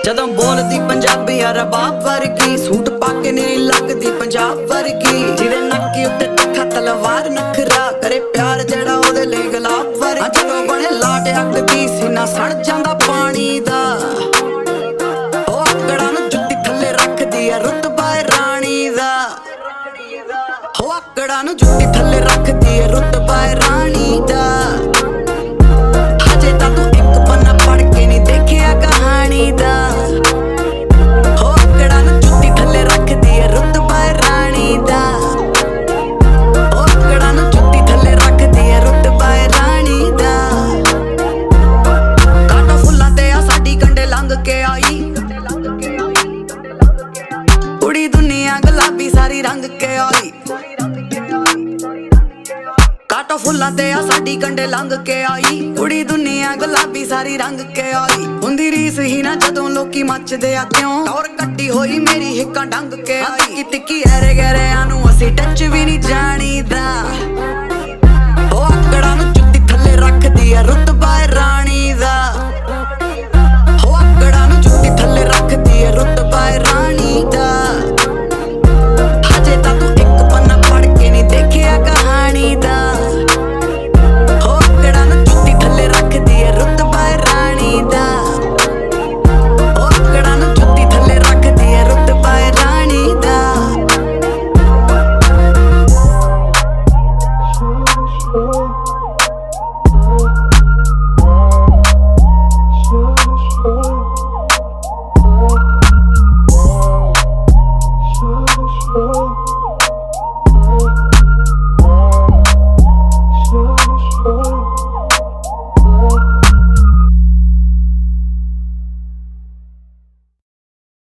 ਜਦੋਂ ਬੋਲਦੀ ਪੰਜਾਬੀ ਆ ਰਬਾਬ ਵਰਗੀ, ਸੂਟ ਪਾ ਕੇ ਨਹੀਂ ਲੱਗਦੀ ਪੰਜਾਬ ਵਰਗੀ। ਜਿਹਦੇ ਨੱਕ ਉੱਤੇ ਤਿੱਖਾ ਤਲਵਾਰ ਨਖਰਾ, ਕਰੇ ਪਿਆਰ ਜਿਹੜਾ ਉਹਦੇ ਲਈ ਗੁਲਾਬ ਵਰਗੀ। ਜਦੋਂ ਬਣੇ ਲਾਟ ਅੱਗਦੀ ਸੀਨਾ ਸੜ ਜਾਂਦਾ ਪਾਣੀ ਦਾ, ਉਹ ਆਕੜਾਂ ਨੂੰ ਜੁੱਤੀ ਥੱਲੇ ਰੱਖਦੀ ਆ ਰੁਤਬਾ ਏ ਰਾਣੀ ਦਾ। ਉਹ ਆਕੜਾਂ ਨੂੰ ਜੁੱਤੀ ਥੱਲੇ ਰੱਖਦੀ ਏ ਰੁਤਬਾ ਏ ਰਾਣੀ ਦਾ। ਹਜੇ ਤਾਂ ਤੂੰ ਇੱਕ ਪੰਨਾ ਪੜ੍ਹ ਕੇ ਨਹੀਂ ਦੇਖਿਆ ਕਹਾਣੀ ਦਾ। ਉਹ ਆਕੜਾਂ ਨੂੰ ਜੁੱਤੀ ਥੱਲੇ ਰੱਖਦੀ ਏ ਰੁਤਬਾ ਏ ਰਾਣੀ ਦਾ। ਉਹ ਆਕੜਾਂ ਨੂੰ ਜੁੱਤੀ ਥੱਲੇ ਰੱਖਦੀ ਏ ਰੁਤਬਾ ਏ ਰਾਣੀ ਦਾ। ਕਾਟੋ ਫੁੱਲਾਂ ਤੇ ਆ ਸਾਡੀ ਕੰਡੇ ਲੰਘ ਕੇ ਆਈ, ਕੁੜੀ ਦੁਨੀਆ ਗੁਲਾਬੀ ਸਾਰੀ ਰੰਗ ਕੇ ਆਈ। ਕਾਟੋ ਫੁੱਲਾਂ ਤੇ ਆ ਸਾਡੀ ਕੰਡੇ ਲੰਘ ਕੇ ਆਈ, ਕੁੜੀ ਦੁਨੀਆ ਗੁਲਾਬੀ ਸਾਰੀ ਰੰਗ ਕੇ ਆਈ। ਹੁੰਦੀ ਰੀਸ ਹੀ ਨਾ ਜਦੋਂ ਲੋਕੀ ਮੱਚਦੇ ਆ ਕਿਉਂ, ਟੌਰ ਕੱਟੀ ਹੋਈ ਮੇਰੀ ਹਿੱਕਾਂ ਡੰਗ ਕੇ ਆਈ। ਤਿੱਕੀ ਐਰੇ ਗੈਰਿਆਂ ਨੂੰ ਅਸੀਂ ਟੱਚ ਵੀ ਨਹੀਂ ਜਾਣੀਦਾ।